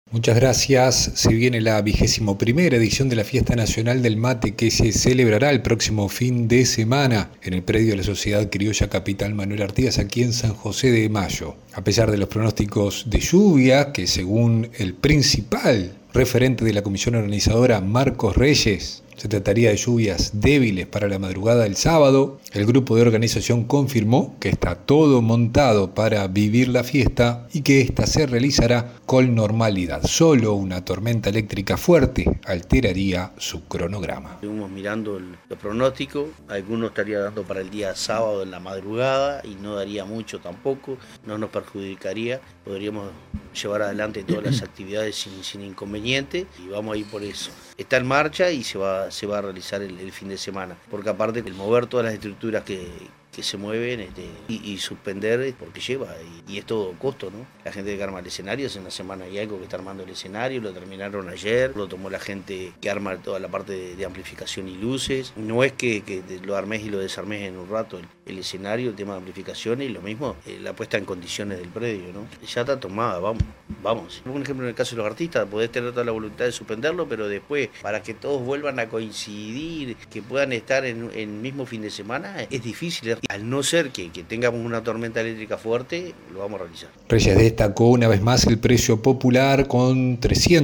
Muchas gracias. Se viene la 21ª edición de la Fiesta Nacional del Mate que se celebrará el próximo fin de semana en el predio de la Sociedad Criolla Capital Manuel Artigas, aquí en San José de Mayo. A pesar de los pronósticos de lluvia, que según el principal referente de la comisión organizadora, Marcos Reyes, se trataría de lluvias débiles para la madrugada del sábado, el grupo de organización confirmó que está todo montado para vivir la fiesta y que ésta se realizará con normalidad. Solo una tormenta eléctrica fuerte alteraría su cronograma. Estuvimos mirando los pronósticos, algunos estaría dando para el día sábado en la madrugada y no daría mucho tampoco, no nos perjudicaría, podríamos llevar adelante todas las actividades sin inconveniente y vamos a ir por eso. Está en marcha y se va a realizar el fin de semana, porque aparte el mover todas las estructuras que se mueven y suspender porque lleva y es todo costo, ¿no? La gente que arma el escenario hace una semana y algo que está armando el escenario, lo terminaron ayer, lo tomó la gente que arma toda la parte de amplificación y luces. No es que lo armes y lo desarmes en un rato el escenario, el tema de amplificación y lo mismo la puesta en condiciones del predio, ¿no? Ya está tomada, vamos. Por ejemplo, en el caso de los artistas, podés tener toda la voluntad de suspenderlo, pero después, para que todos vuelvan a coincidir, que puedan estar en el mismo fin de semana, es difícil. Al no ser que tengamos una tormenta eléctrica fuerte, lo vamos a realizar. Reyes destacó una vez más el precio popular con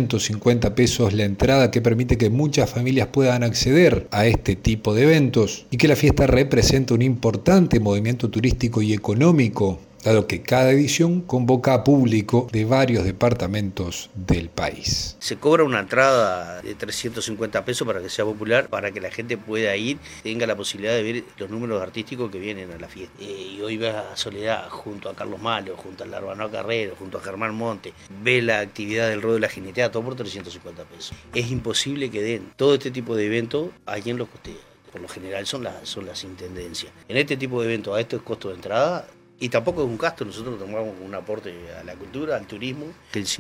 350 pesos la entrada, que permite que muchas familias puedan acceder a este tipo de eventos y que la fiesta representa un importante movimiento turístico y económico, dado que cada edición convoca a público de varios departamentos del país. Se cobra una entrada de 350 pesos para que sea popular, para que la gente pueda ir, tenga la posibilidad de ver los números artísticos que vienen a la fiesta. Y hoy ves a Soledad junto a Carlos Malo, junto a Larbano Carrero, junto a Germán Monte, ve la actividad del rodeo de la jineteada, todo por 350 pesos. Es imposible que den todo este tipo de eventos, alguien los costea. Por lo general son las intendencias. En este tipo de eventos, a estos costos de entrada, y tampoco es un gasto, nosotros tomamos un aporte a la cultura, al turismo, que el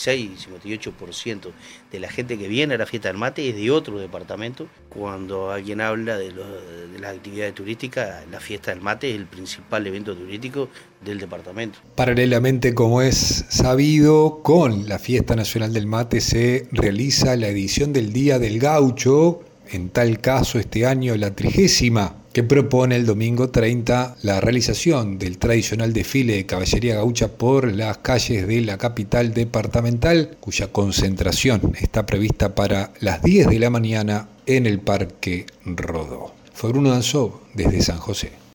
56-58% de la gente que viene a la fiesta del mate es de otro departamento. Cuando alguien habla de las actividades turísticas, la fiesta del mate es el principal evento turístico del departamento. Paralelamente, como es sabido, con la Fiesta Nacional del Mate se realiza la edición del Día del Gaucho, en tal caso este año la 30ª, que propone el domingo 30 la realización del tradicional desfile de caballería gaucha por las calles de la capital departamental, cuya concentración está prevista para las 10 de la mañana en el Parque Rodó. Fue Bruno Danzó desde San José.